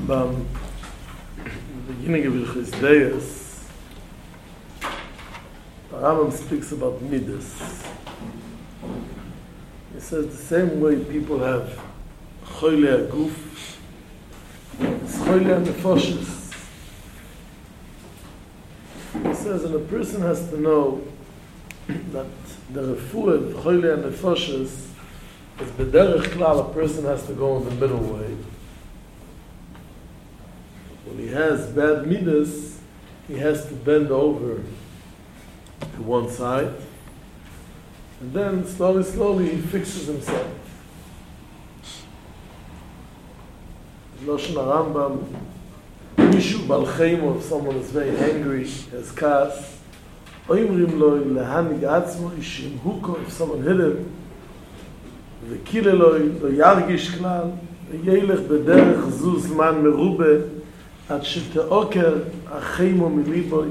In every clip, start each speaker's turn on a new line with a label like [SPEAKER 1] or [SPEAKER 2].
[SPEAKER 1] Rambam, the beginning of Hilchos Deos, the Rambam speaks about Midas. He says the same way people have Choyle HaGuf, it's Choyle HaNefoshes. He says that a person has to know that the refuah of Choyle HaNefoshes is b'derech klal, a person has to go in the middle way. When he has bad midas, he has to bend over to one side, and then slowly he fixes himself. Loshen Rambam, Mishu Bal Chemo, if someone is very angry, has kas, Oimrim Loi Lehanig Atzmo Ishim Huko, if someone hit him, V'kile Loi Lo Yargish Klal, V'yelech B'derech Zu Zman Merube, עד שתעוקר החיימו מליבוי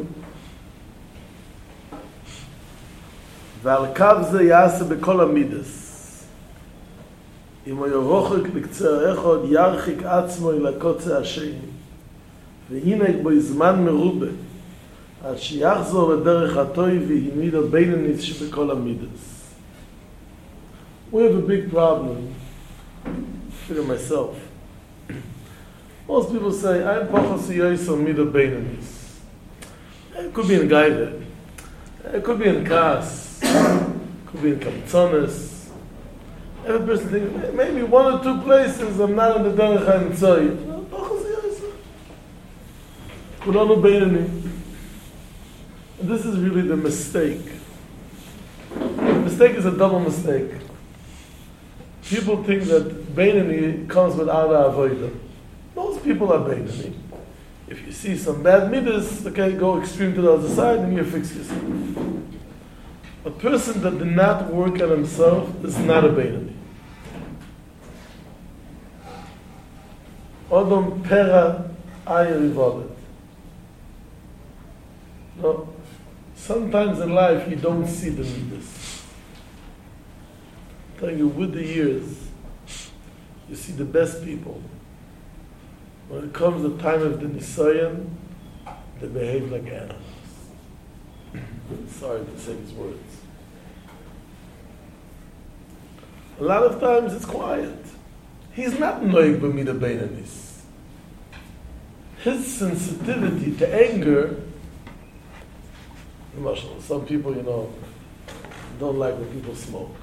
[SPEAKER 1] ועל קו זה יעשה בכל המידס אם הוא ירוחק לקצר אחד ירחיק עצמו אל הקוצה השני והנה בו זמן מרובה עד שיחזור לדרך הטוי והמיד הבינונית שבכל המידס. We have a big problem, figure myself. Most people say, I'm Pachas Yoyso Mida Beinanis. It could be in Gaida. It could be in Kas. It could be in Kamtzonis. Every person thinks, maybe one or two places I'm not in the Derech HaNitzoy. Pachas Yoyso. Kulanu Beinani. And this is really the mistake. The mistake is a double mistake. People think that Beinani comes without Avodah. Most people are Beinani. If you see some bad midas, okay, go extreme to the other side and you fix yourself. A person that did not work on himself is not a Beinani. Odom pera ayerivolet. No. Sometimes in life you don't see the midas. I'm telling you, with the years, you see the best people. When it comes the time of the Nisayan, they behave like animals. Sorry to say these words. A lot of times it's quiet. He's not noig b'mida beinanis. His sensitivity to anger, some people, don't like when people smoke.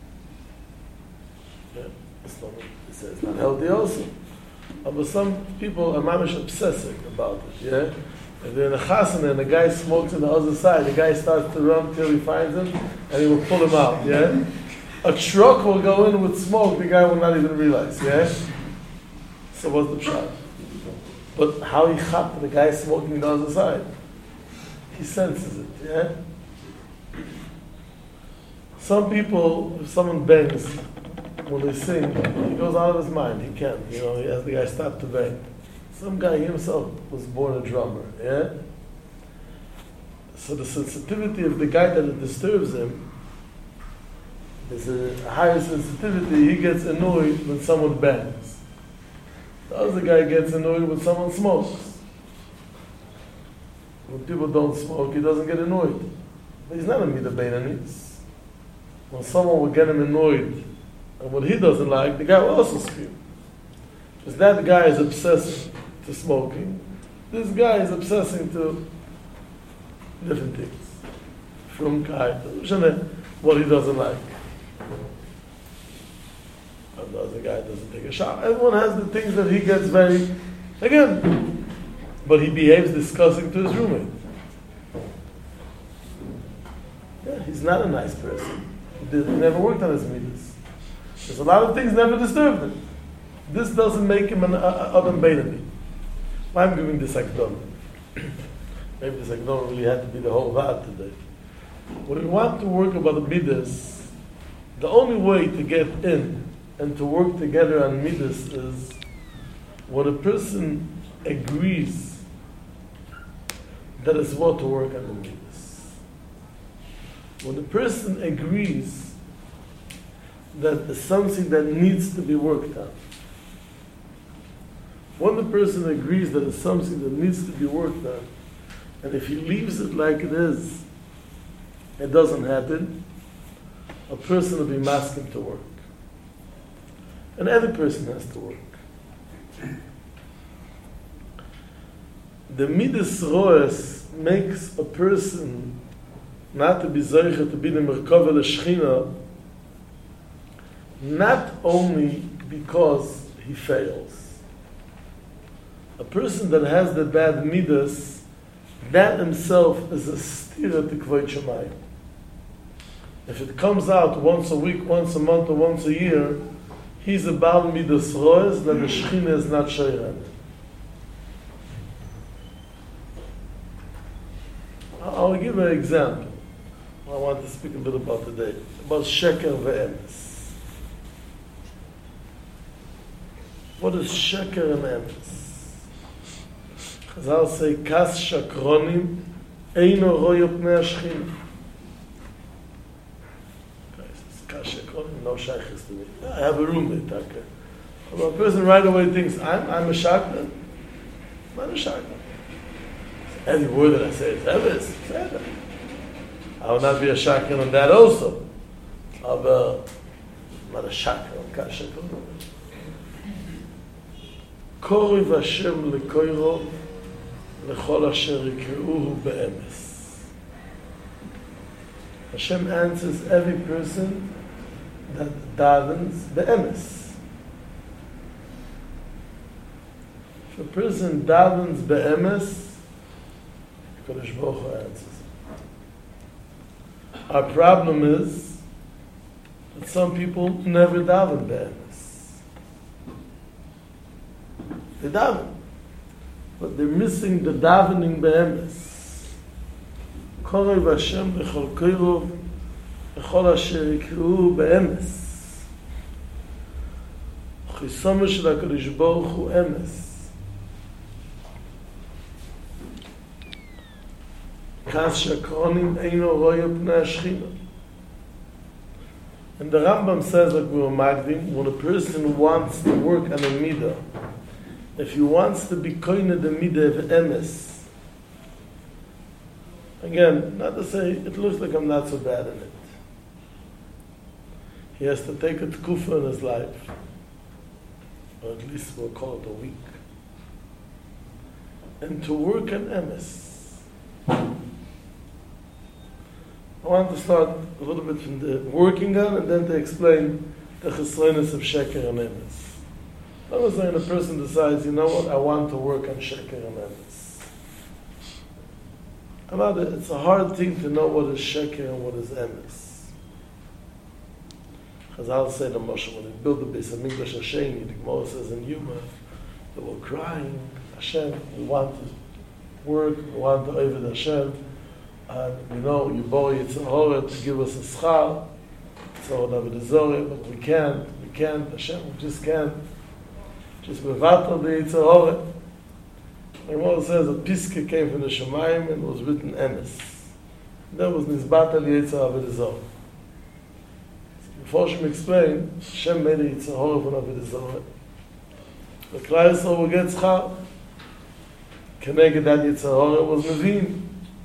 [SPEAKER 1] Yeah, it's not healthy also. But some people are mamish obsessive about it, yeah? If they're in a chasana and the guy smokes on the other side, the guy starts to run till he finds him, and he will pull him out, yeah? A truck will go in with smoke, the guy will not even realize, yeah? So what's the pshat? But how he chapped the guy smoking on the other side? He senses it, yeah? Some people, if someone bangs, when they sing, he goes out of his mind. He can't, he has the guy stop to bang. Some guy himself was born a drummer, yeah? So the sensitivity of the guy that it disturbs him, there's a higher sensitivity. He gets annoyed when someone bangs. The other guy gets annoyed when someone smokes. When people don't smoke, he doesn't get annoyed. But he's not a Mida Beinanis. When someone will get him annoyed, and what he doesn't like, the guy will also scream. Because that guy is obsessing to smoking. This guy is obsessing to different things. From what he doesn't like. And the other guy doesn't take a shower. Everyone has the things that he gets very, again, but he behaves disgusting to his roommate. Yeah, he's not a nice person. He never worked on his midas. There's a lot of things never disturbed him. This doesn't make him an Adam Beinani. Why I'm giving this akdom? Maybe this akdom really had to be the whole Va'ad today. When we want to work about the midas, the only way to get in and to work together on midas is when a person agrees that it's what to work on the midas. When a person agrees that is something that needs to be worked on. When the person agrees that it's something that needs to be worked on, and if he leaves it like it is, it doesn't happen, a person will be masking to work. And every person has to work. The Midas Roes makes a person not to be Zoicha, to be the Merkava L'Shechina, not only because he fails. A person that has the bad Midas, that himself is a stira to Kvod Shemayim. If it comes out once a week, once a month, or once a year, he's a Baal Midas Roes, that the Shechina is not Sheiran. I'll give an example. I want to speak a bit about today, about Sheker ve'emes. What is Sheker and Emes? Chazal say, Kas Shakronim Eino Royo Pnei Hashchina. Kas Shakronim, no shaykhis to me. I have a roommate, okay. But a person right away thinks, I'm a shakra. I'm not a shakra. Every word that I say is Emes. I will not be a shakra on that also. I'm not a shakra on Kas Shakronim. Koriv Hashem lekoiro lechol asher yikre'uhu be'emes. Hashem answers every person that davens be'emes. If a person davens be'emes, Kodesh Baruch Hu answers. Our problem is that some people never daven be'emes. They daven, but they're missing the davening be'emes. Korei Hashem b'chol koirov b'chol asher yikre'uhu be'emes. Chisomo shel HaKadosh Baruch Hu emes. Kas shakronim eino royo pnei hashchina. And the Rambam says, like we were magdim, when a person wants to work on a midah, if he wants to be koine the midah of emes, again, not to say, it looks like I'm not so bad in it. He has to take a tkufa in his life, or at least we'll call it a week, and to work on emes. I want to start a little bit from the working on, and then to explain the chesronos of sheker and emes. Let us say when a person decides, you know what, I want to work on sheker and emes. It's a hard thing to know what is sheker and what is emes. Chazal say the Moshe, when they built the Beis HaMikdash Hasheni, the Gemara says in Yuma, they were crying, Hashem, we want to work, we want to Oved Hashem, and you know, you borrow Yetzer Hara to give us a schar, so David Zorah, but we can't, Hashem, we just can't. Just mevatel the Yetzer Hara. The Gemara says a piske came from the Shemayim and was written emes. That was Nizbatel Yetzer Avodah Zorah. Before Shem explained, Hashem made a Yetzer Hara from Avodah Zorah. The Klal Yisrael will get schar. Keneged that Yetzer Hara was Nevi'im.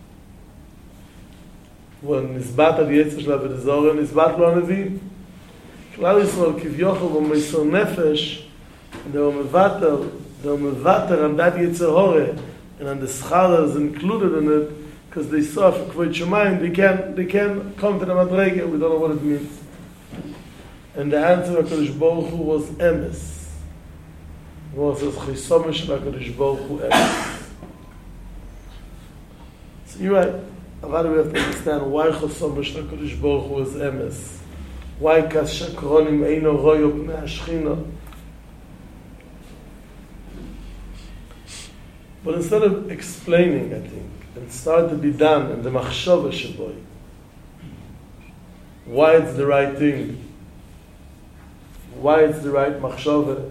[SPEAKER 1] When Nizbatel Yetzer Shel Avodah Zorah, Nizbat lo Nevi'im. Klal Yisrael kivyochel v'meisor nefesh, they were mevater on that Yetzer Hara, and on the schar is included in it, because they saw for Kvod Shemayim, they can't come to the Madrega, we don't know what it means. And the answer of HaKadosh Baruch Hu was emes. The Gemara says, Chisomo shel HaKadosh Baruch Hu emes. So you're right. But we have to understand why Chisomo shel HaKadosh Baruch Hu is emes. Why Kas Shakronim eino royo pnei hashchina. But instead of explaining, I think, and start to be done in the machshava sheboy, why it's the right thing, why it's the right machshava,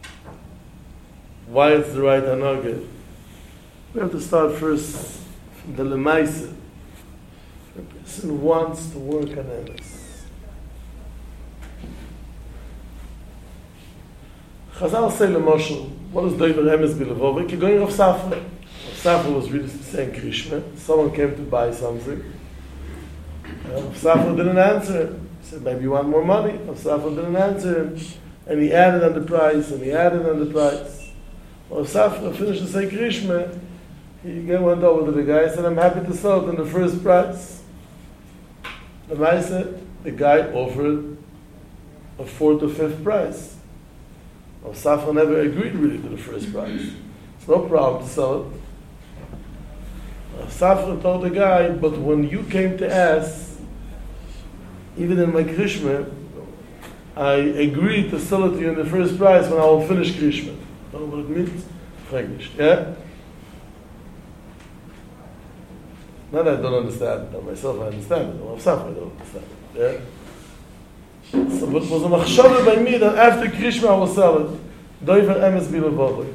[SPEAKER 1] why it's the right hanagah, we have to start first from the lemaisa. The person wants to work on emes. Chazal say l'moshel, what is Doiver Emes Bilevovik? You're going Rav Safra. Rav Safra was really saying Krishma. Someone came to buy something. Rav Safra didn't answer him. He said, maybe you want more money. Rav Safra didn't answer him. And he added on the price, and he added on the price. Rav Safra finished to say Krishma. He again went over to the guy and said, I'm happy to sell it on the first price. The guy said, the guy offered a fourth or fifth price. Rav Safra never agreed really to the first price. It's no problem to sell it. Rav Safra told the guy, but when you came to ask, even in my Krishma, I agreed to sell it to you in the first price when I will finish Krishma. You know what it means? English, yeah? Not that I don't understand it. Myself I understand it. Rav Safra I don't understand it. Yeah? So what was a machshava by me that after Krishma I will sell it. Doiver Emes Bilevovik.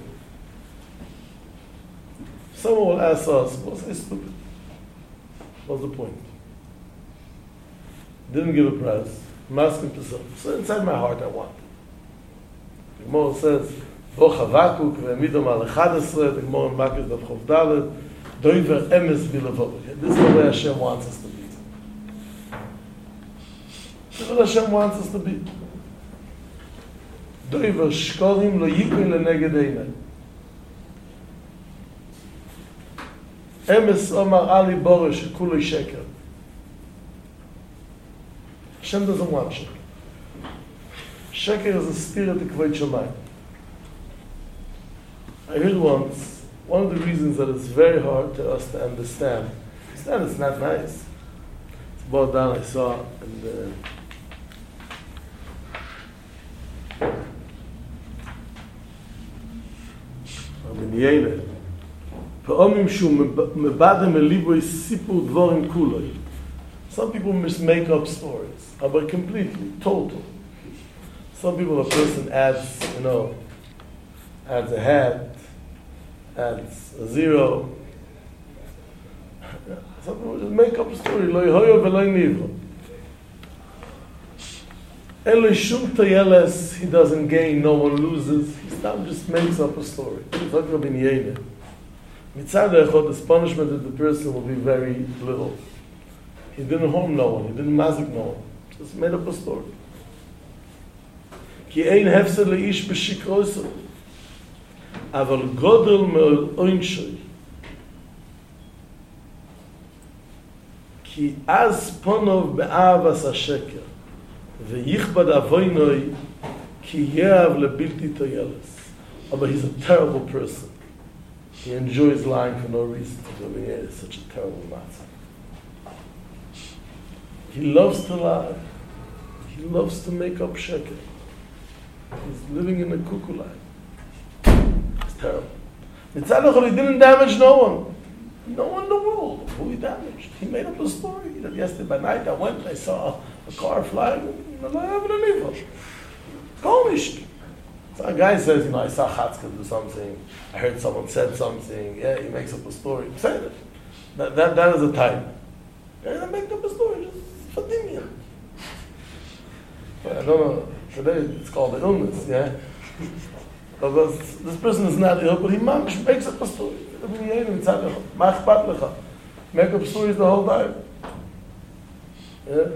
[SPEAKER 1] Someone will ask us, what's this stupid? What's the point? Didn't give a price. I'm asking to sell. So inside my heart I want. The Gemara says, Bo Chavakuk ve'emidom al 11, the Gemara in Makis Daf Chof Dalet, Doiver Emes Bilevovik. This is the way Hashem wants us to be. This is what Hashem wants us to be. Doiver shkorim lo yikun leneged einay. Emes omar ali borish kulei sheker. Hashem doesn't want sheker. Sheker is a spirit of Kvod Shamayim. I heard once, one of the reasons that it's very hard to us to understand, it's not nice. It's about down I saw in the Yene. Some people must make up stories, but completely, total. Some people, a person adds, adds a hat, adds a zero. Some people just make up a story. Lo yehoyo v'lo nivro. Elo shum toyeles, he doesn't gain, no one loses. He just makes up a story. It's like Rabbi Yehuda. Mitzad echad, this punishment of the person will be very little. He didn't harm no one. He didn't mazik no one. Just made up a story. Ki ein hefsed leish b'shikroso, aval godel me'ol oinshoy. Ki az ponov be'avas hasheker, ve'yichbad avoinoi, ki yeav lebilti toyeles. But he's a terrible person. He enjoys lying for no reason. It's such a terrible matter. He loves to lie. He loves to make up sheker. He's living in a cuckoo line. It's terrible. Mitzad he didn't damage no one. No one in the world. Who he damaged? He made up a story. That yesterday by night I saw a car flying. Komisch. So a guy says, I saw Chatzka do something, I heard someone said something, yeah, he makes up a story. Say that. That is a time. I make up a story, just for Dimian. But I don't know, today it's called the illness, yeah? But this person is not ill, but he makes up a story. Make up stories the whole time. Yeah?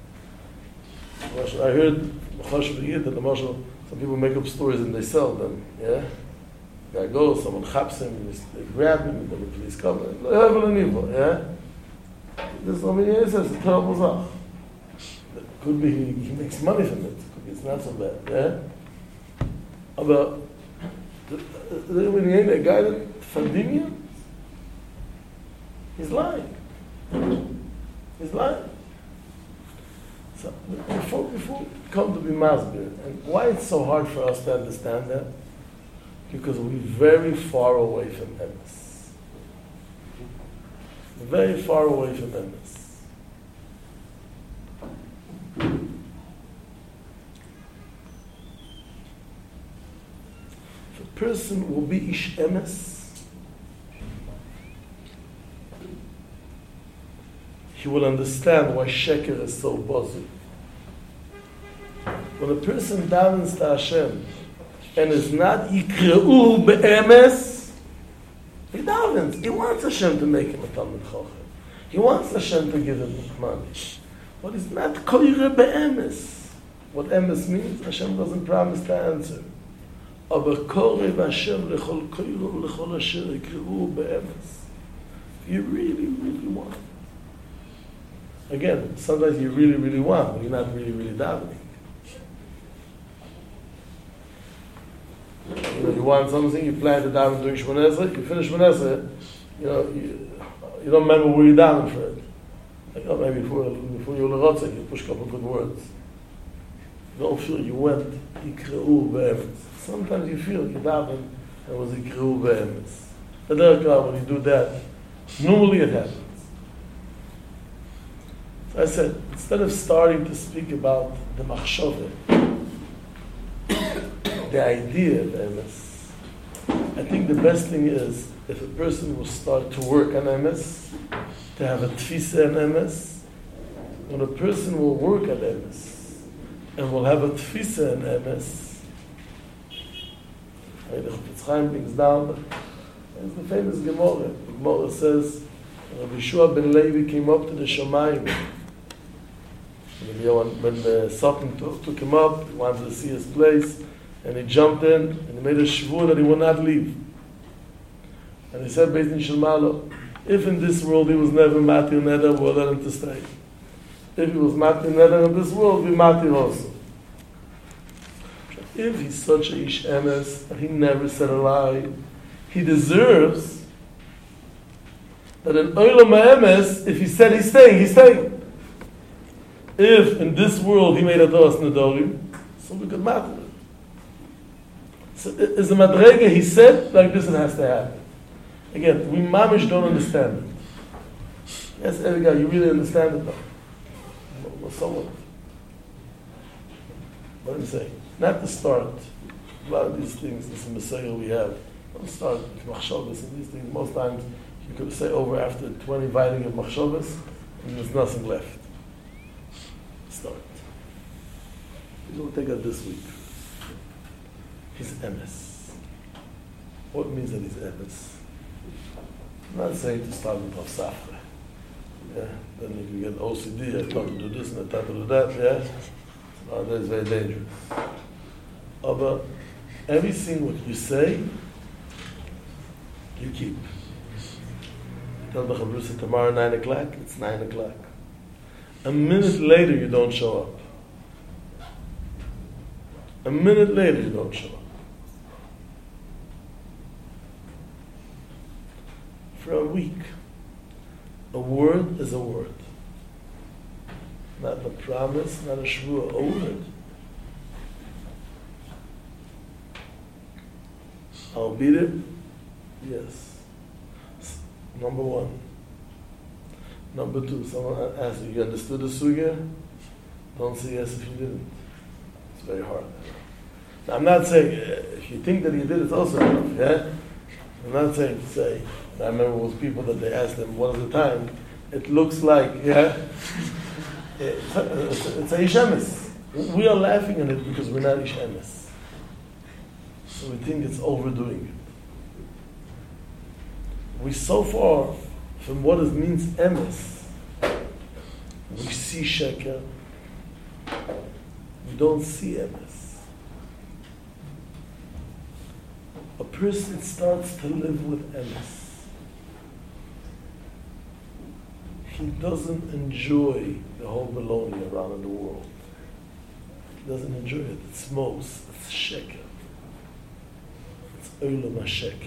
[SPEAKER 1] I heard that the Marshal, some people make up stories and they sell them, yeah? Guy goes, someone chaps him, they grab him, and then the police come, yeah? This is says it's a terrible zach. Could be he makes money from it, could be it's not so bad, yeah? But the guy that Fandimia, he's lying. He's lying. So before we come to be masbir, and why it's so hard for us to understand that? Because we're very far away from emes. Very far away from emes. If a person will be ish emes, he will understand why sheker is so buzzy. When a person davens to Hashem, and is not Yikreu be'emes, he davens. He wants Hashem to make him a Talmid Chacham. He wants Hashem to give him money. But he's not Koire be'emes. What emes means, Hashem doesn't promise to answer. Aber Korev Hashem lechol koiro lechol asher yikreu be'emes. You really, really want. Again, sometimes you really, really want, but you're not really, really davening. You want something, you plan to daven during Shmoneh Esrei, you finish Shmoneh Esrei, you don't remember where you daven for it. Like, maybe before you l'rotzeh, you push a couple of good words. You don't feel you went, yikreu be'emes. Sometimes you feel you daven, and it was yikreu be'emes. But when you do that, normally it happens. So I said, instead of starting to speak about the machshove, the idea of emes, I think the best thing is if a person will start to work on emes, to have a tfisa on emes. When a person will work at emes and will have a tfisa on emes, the Chofetz Chaim brings down, it's the famous Gemara. The Gemara says, Rabbi Yeshua ben Levi came up to the Shamayim. When the Sultan took him up, he wanted to see his place, and he jumped in, and he made a shvur that he would not leave. And he said, Beis Din Shel Malo, if in this world he was never Matir Neder, we'll let him to stay. If he was Matir Neder in this world, we Matir also. If he's such a Ish Emes, that he never said a lie, he deserves that in Olam HaEmes, if he said he's staying, he's staying. If in this world he made a dos nedorim, so we could matter it. So as a madrega, he said, like this it has to happen. Again, we mamish don't understand it. Yes, Edgar, you really understand it though. Well, somewhat. What I'm saying, not to start a lot of these things, this Messiah we have. Don't start with machshavas and these things. Most times you could say over after 20 biting of machshavas, and there's nothing left. Start. We're going to take out this week. He's emes. What means that he's emes? I'm not saying to start with Rav Safra. Yeah? Then if you get OCD, I thought to do this and I thought to do that, yeah? That is very dangerous. But everything what you say, you keep. Tell the Chavrusa tomorrow 9 o'clock, it's 9 o'clock. A minute later you don't show up. A minute later you don't show up. For a week, a word is a word. Not a promise, not a shvua, a word. I'll beat it. Yes. Number one. Number two, someone asks you understood the sugya? Don't say yes if you didn't. It's very hard. Now, I'm not saying, if you think that you did, it's also enough, yeah? I'm not saying to say, I remember with people that they asked them, what is the time? It looks like, yeah? It's a Ish Emes. We are laughing at it because we're not Ish Emes. So we think it's overdoing it. We're so far from what it means emes. We see sheker. We don't see emes. A person starts to live with emes. He doesn't enjoy the whole baloney around in the world. He doesn't enjoy it. It's mos. It's sheker. It's olam ha-sheker.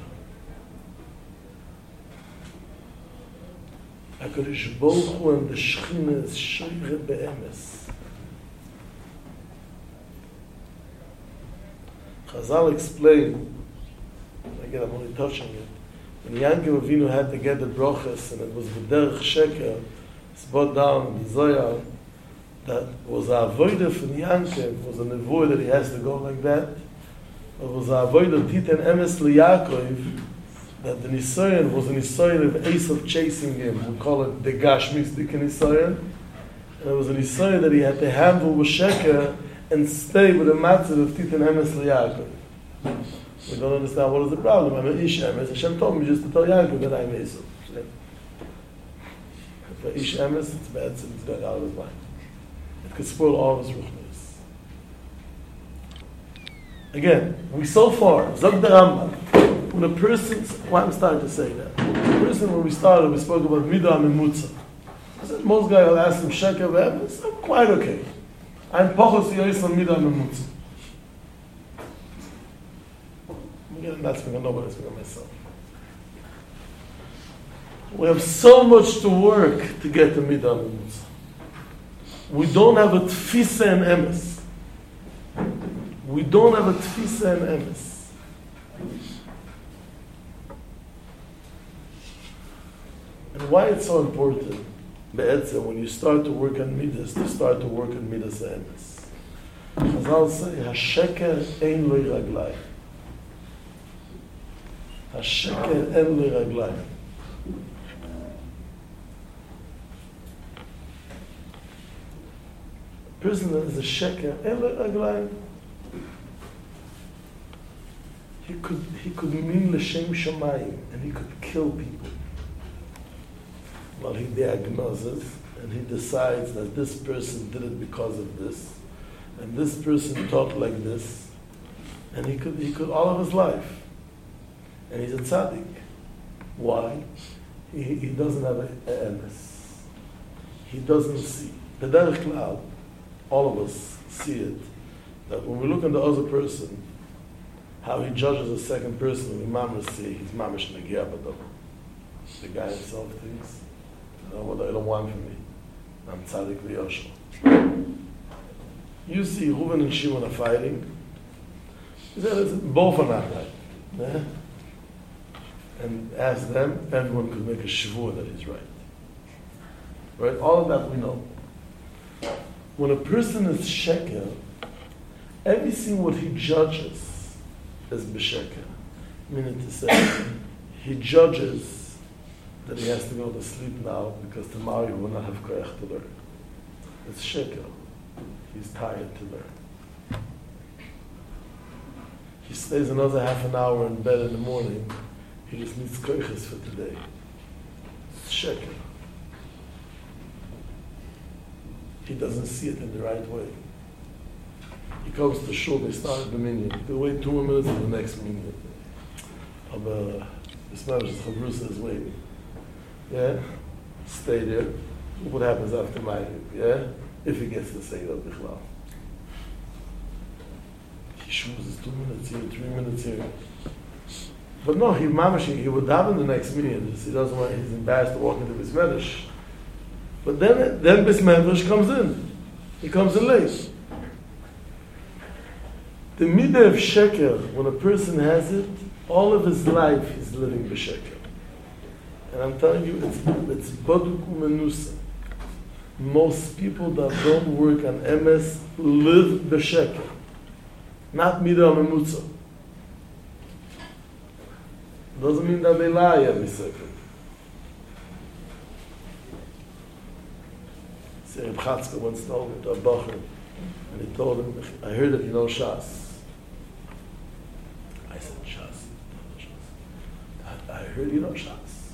[SPEAKER 1] HaKadosh Baruch Hu and the Shechina is shoyre be'emes. Chazal explained, again I'm only touching it, when Yankov Avinu had to get the brochas and it was v'derech sheker, it's brought down in the Zohar that was a avodah from Yankov, was a nevuah that he has to go like that. It was a avodah titan emes liYaakov, that the Nisayan was a Nisayan of Esav chasing him. We call it the Gashmistik Nisayan. And it was a Nisayan that he had to handle with Sheker and stay with the matzah of Titan Emes LeYaakov. We don't understand what is the problem. I'm an Ish Emes. Hashem told me just to tell Yaakov that I'm Esau. For Ish Emes, it's bad, it's going out of his mind. It could spoil all of his ruchnis. Again, we so far, Zog the Rambam, when a person, why I'm starting to say that? The person, when we started, we spoke about Midah Memutza. I said, most guys will ask him Sheker V'Emes, I'm quite okay. I'm Pochos Yoyis on Midah Memutza. I'm not speaking, nobody speaking myself. We have so much to work to get to Midah Memutza. We don't have a Tfisa and Emes. We don't have a Tfisa and Emes. And why it's so important, Be'etzem, when you start to work on Midas, to start to work on Midas Emes. Chazal say, HaSheker ein lo raglayim. HaSheker ein lo raglayim. A person that is a sheker ein lo raglayim. He could mean l'shem shamayim, and he could kill people. Well, he diagnoses, and he decides that this person did it because of this, and this person talked like this, and he could all of his life. And he's a tzaddik. Why? He doesn't have a MS. He doesn't see. The derech klal, all of us see it, that when we look at the other person, how he judges a second person, we mamish see he's mamish negia badam. The guy himself thinks, what I don't want from me. I'm tzaddik v'yoshel. You see Reuven and Shimon are fighting. He said, both are not right. Yeah? And ask them, everyone could make a shvur that he's right. Right? All of that we know. When a person is sheker, everything what he judges is b'sheker. Meaning to say, he judges that he has to go to sleep now because tomorrow he will not have koyach to learn. It's sheker. He's tired to learn. He stays another half an hour in bed in the morning. He just needs koyches for today. It's sheker. He doesn't see it in the right way. He comes to shul, they start the minyan. They wait 2 more minutes for the next minyan. This man is Chavrusa is waiting. Yeah? Stay there. What happens after Maghrib? Yeah? If he gets to say that bichlal. He chooses 2 minutes here, 3 minutes here. But no, he would daven the next minyan. He doesn't want, he's embarrassed to walk into Beis Medrash. But then Beis Medrash comes in. He comes in late. The midah of sheker, when a person has it, all of his life he's living b'sheker. And I'm telling you, it's baduk umenusa. Most people that don't work on MS live b'sheker. Not midah memutza. Doesn't mean that they lie every second. Reb Chatzka once told me to a bacher, and he told him, I heard that you know Shas. I said, Shas? I heard you know Shas.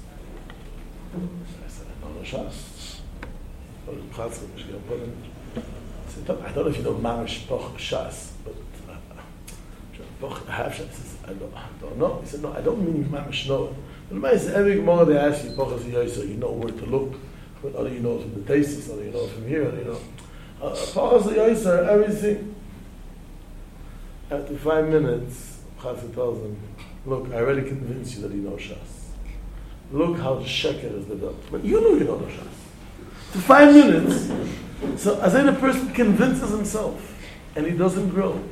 [SPEAKER 1] I said, I don't know Shas. Reb Chatzka was going to put him. I said, I don't know if you know Mamish Poch Shas, but Poch half Shas. He says, I don't know. He said, no, I don't mean Mamish know it. But every Gemara they ask you, Poch Yoysa, you know where to look. But other you know from the Taisis, other you know from here, other you know. Pachas Yoyser, everything. After 5 minutes, Chazal tells him, look, I already convinced you that you know Shas. Look how the sheker is developed. But you know the Shas. For 5 minutes, so as a person convinces himself, and he doesn't grow.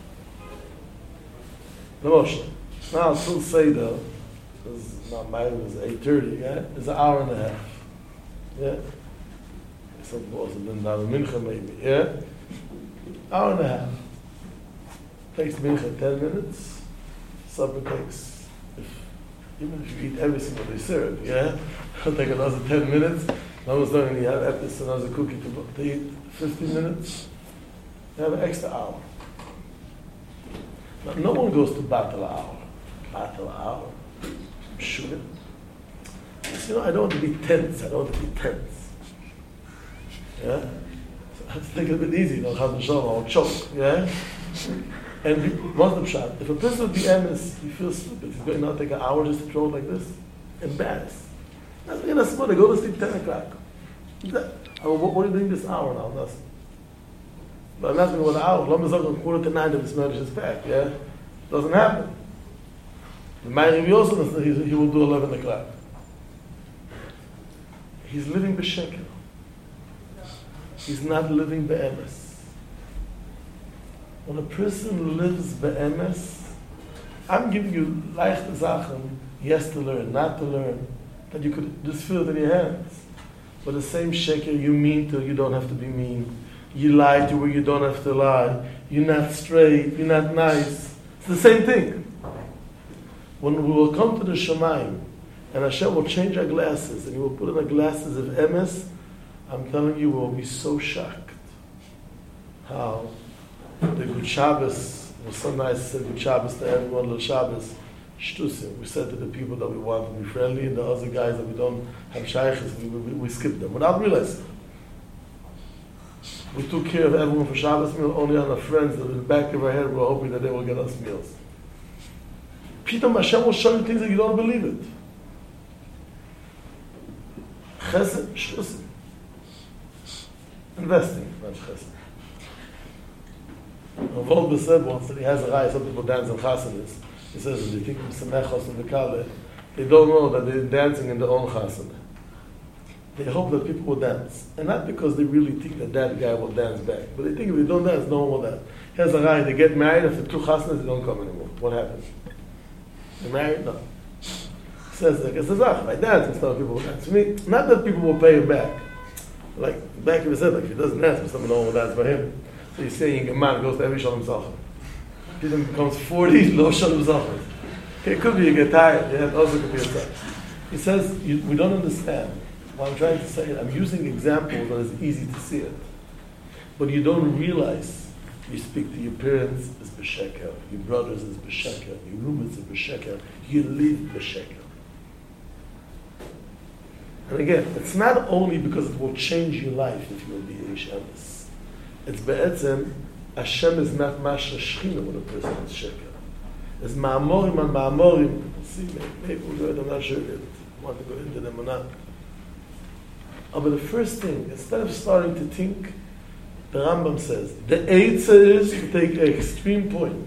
[SPEAKER 1] No motion. Now I'll still say though, because now mine was 8:30, yeah? It's an hour and a half. Yeah? Some was been down in Mincha maybe, yeah? Hour and a half. Takes Mincha 10 minutes. Supper takes, even if you eat everything that they serve, yeah? It'll take another 10 minutes. Now it's done and you have this another cookie to eat 15 minutes. You have an extra hour. But no one goes to battle hour. Battle hour. Sure. You know, I don't want to be tense. I don't want to be tense. Yeah? So I think it's a bit easy, Chas v'shalom, I'll choke. Yeah? And what's the pshat? If a person would be emes, he feels stupid. He's going to now take an hour just to throw it like this. Embarrassed. That's going to smell. They go to sleep 10 o'clock. What are you doing this hour now? Nothing. But I'm asking what hour. Let me say 8:45 if the marriage is back. Yeah? Doesn't happen. The Ma'ariv also does, he will do 11 o'clock. He's living b'sheker. He's not living be'emes. When a person lives be'emes, I'm giving you leichte Sachen, yes to learn, not to learn, that you could just feel it in your hands. But the same sheker, you mean to, you don't have to be mean. You lie to where you don't have to lie. You're not straight, you're not nice. It's the same thing. When we will come to the Shamayim, and Hashem will change our glasses, and He will put in the glasses of emes, I'm telling you, we'll be so shocked. How the Good Shabbos, it was so nice to say Good Shabbos to everyone, Little Shabbos, Shtusim. We said to the people that we want to be friendly, and the other guys that we don't have shaykhs, we skip them, without realizing. We took care of everyone for Shabbos meal, only on our friends that in the back of our head, we were hoping that they will get us meals. Pitam Hashem will show you things that you don't believe it. Chesed, shtusim. Investing, not chesed. Volbe said once that he has a raya, some people dance in chasanas. He says, they think of Samechos and Bekale, they don't know that they're dancing in their own chasana. They hope that people will dance. And not because they really think that that guy will dance back, but they think if they don't dance, no one will dance. He has a raya, they get married, after 2 chasanas, they don't come anymore. What happens? They're married? No. He says, like, it's a zach, if I dance, it's not people will dance. To me, not that people will pay him back. Like, back of his head, like, if he doesn't dance, someone will dance by him. So he's saying a man goes to every Shalom Zachar. He then becomes 40, no Shalom Zachar. Okay, it could be you get tired, yeah, it also could be a time. He says, we don't understand. What I'm trying to say, I'm using examples that is easy to see it. But you don't realize, you speak to your parents as b'sheker, your brothers as b'sheker, your roommates as b'sheker, you live b'sheker. And again, it's not only because it will change your life if you will be Eish Emes. It's be'etzem, Hashem is not Masha Shechina when a person is sheker. It's ma'amorim and ma'amorim. See, maybe we'll do it, I'm not sure if I want to go into them or not. But the first thing, instead of starting to think, the Rambam says, the eitzah is to take an extreme point.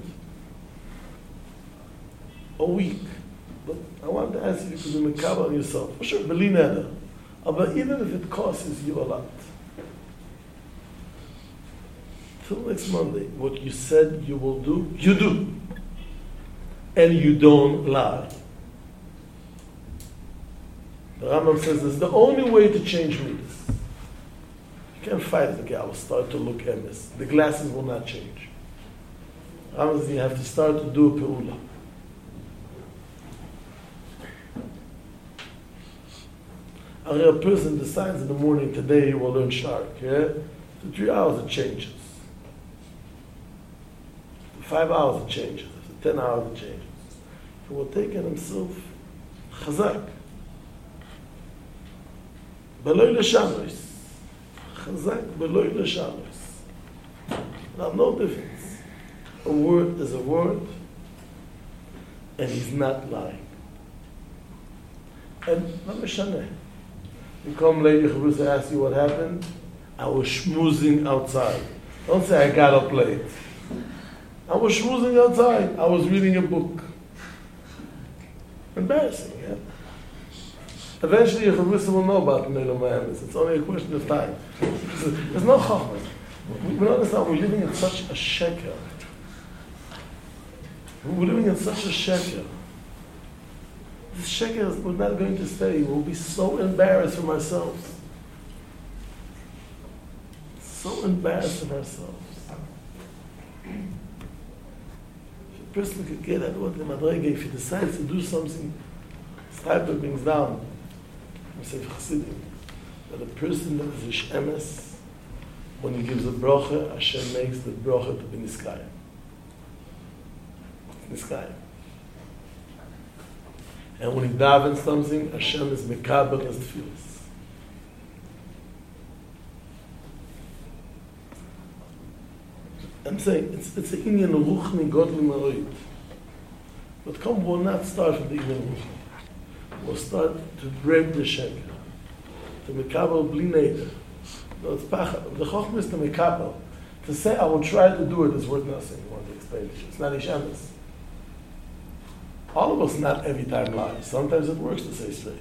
[SPEAKER 1] A week. But I want to ask if you could be mekabel on yourself. For sure, beli neder. But even if it costs you a lot. Till next Monday, what you said you will do, you do. And you don't lie. The Rambam says this is the only way to change midas. You can't fight it. Okay, I will start to look emes. The glasses will not change. The Rambam says you have to start to do a pe'ula. A person decides in the morning, today he will learn shark. Yeah? For 3 hours it changes. For 5 hours it changes. After 10 hours it changes. He will take on himself chazak. Beloi l'shanos. Chazak beloi l'shanos. Now, no difference. A word is a word, and he's not lying. And not mishaneh. You come later, Chavrusa asks you what happened. I was schmoozing outside. Don't say I got up late. I was schmoozing outside. I was reading a book. Embarrassing, yeah? Eventually, Chavrusa will know about the Neilam Ha'emes. It's only a question of time. There's no chachma. We don't understand. We're living in such a sheker. We're living in such a sheker. This sheker is we're not going to stay. We'll be so embarrassed from ourselves. So embarrassed from ourselves. If a person could get at what the Madrege, if he decides to do something, Steinberg brings down, that a person that is Eish Emes, when he gives a bracha, Hashem makes the bracha to be niskayim. Niskayim. And when he davens something, Hashem is mekabel as tefillas. I'm saying it's an inyan ruchni godly maroid. But we'll not start with the inyan ruchni. We'll start to break the sheker, to mekabel bli neder. No, it's pachad. The chochmah is to mekabel. To say I will try to do it is worth nothing. I want to explain to you. It's not ishamis. All of us not every time lie. Sometimes it works to say straight.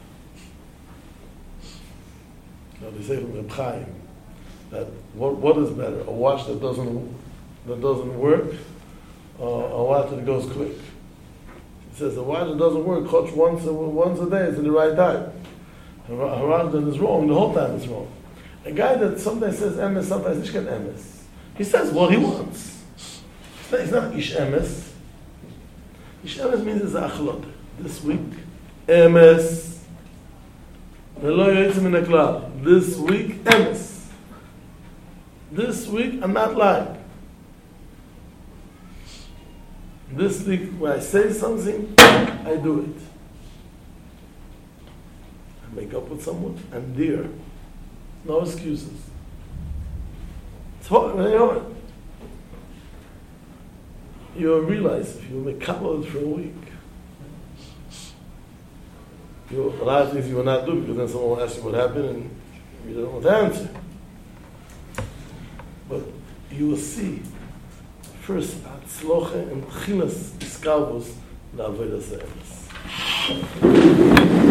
[SPEAKER 1] Now they say from Reb Chaim that what is better, a watch that doesn't work, or a watch that goes quick. He says a watch that doesn't work, coach once a day is in the right time. A watch that is wrong, the whole time is wrong. A guy that sometimes says emes, sometimes nicht get emes. He says what he wants. He's not ish emes. Ish emes means it's achlot. This week, emes. This week, emes. This week, I'm not lying. This week, when I say something, I do it. I make up with someone, I'm there. No excuses. It's hard. You'll realize if you make couple for a week, a lot of things you will not do because then someone will ask you what happened and you don't want to answer. But you will see first atzloche and tchilas iskalvos la avodas ha'emes.